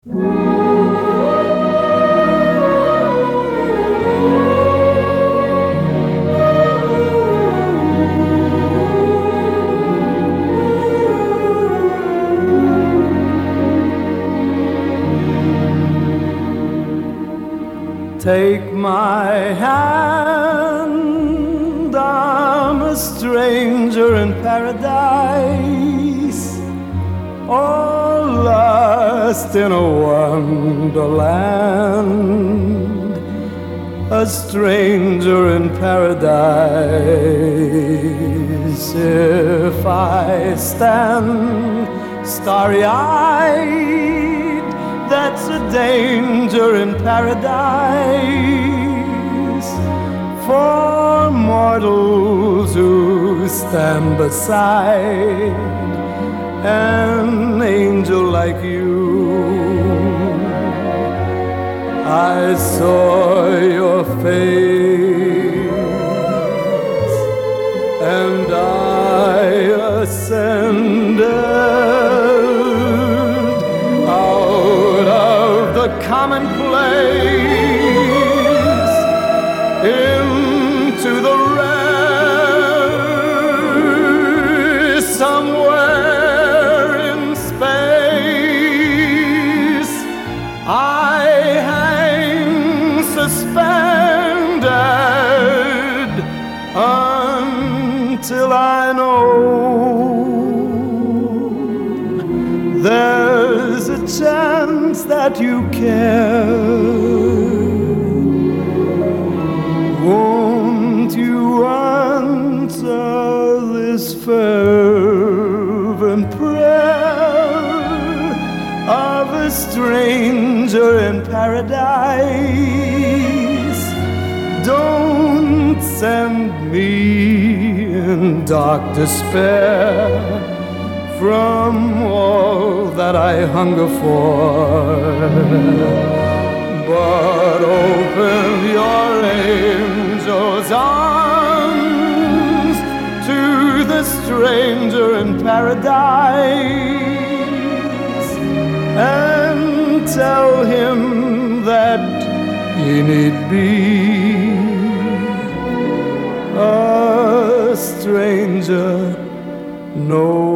Take my hand, I'm a stranger in paradise, all lost in a wonderland, a stranger in paradise. If I stand starry-eyed, that's a danger in paradise for mortals who stand beside an angel like you. I saw your face and I ascended commonplace into the rare somewhere in space. I hang suspended until I know there's a chance that you care. Won't you answer this fervent prayer of a stranger in paradise? Don't send me in dark despair from all that I hunger for, but open your angel's arms to the stranger in paradise and tell him that he need be a stranger no